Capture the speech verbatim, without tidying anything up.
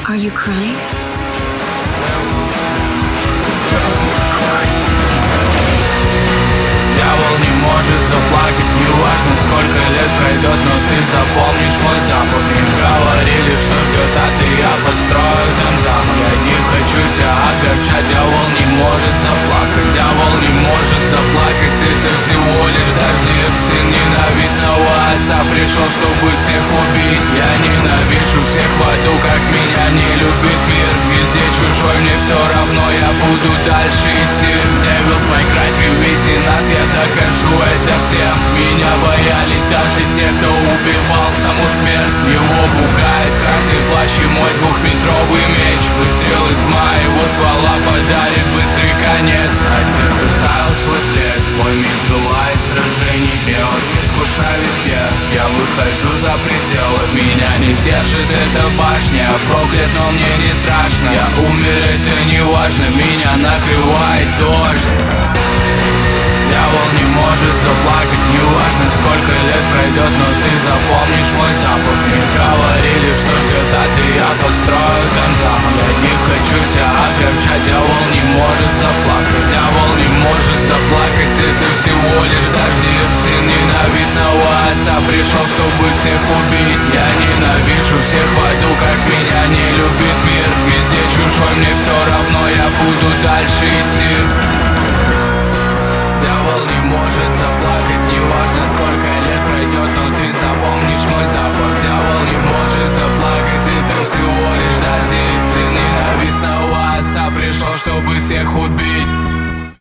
Are you crying? Дьявол не может заплакать, неважно сколько лет пройдет, но ты запомнишь мой запах. Мне говорили, что ждет, а ты я построю там замок. Я не хочу тебя огорчать, дьявол не может заплакать. Дьявол не может заплакать, это всего лишь дожди. Сын ненавистного отца пришел, чтобы всех убить. Я ненавижу всех в аду, как меня не любит мир. Везде чужой, мне все равно, я буду дальше идти. Devils my cry, при виде нас я докажу это всем. Меня боялись даже те, кто убивал саму смерть. Его пугает красный плащ и мой двухметровый меч. Выстрел из моего ствола подарит быстрый конец. Отец оставил свой след, мой мир желает сражений. Мне очень скучно везде, я выхожу за пределы. Меня не сдержит эта башня, проклят, но мне не страшно. Я умер, это не важно, меня накрывает дождь. Дьявол не может заплакать, неважно сколько лет пройдет, но ты запомнишь мой запах. Мне говорили, что ждет, а ты я построю там замок. Я не хочу тебя огорчать, дьявол не может заплакать. Дьявол не может заплакать, это всего лишь дожди. Сын ненавистного отца пришел, чтобы всех убить. Я ненавижу всех в аду, как меня не любит мир. Везде чужой, мне все равно, я буду дальше идти. Дьявол не может заплакать, неважно сколько лет пройдет, но ты запомнишь мой запах. Дьявол не может заплакать, это всего лишь дожди. Сын ненавистного отца пришел, чтобы всех убить.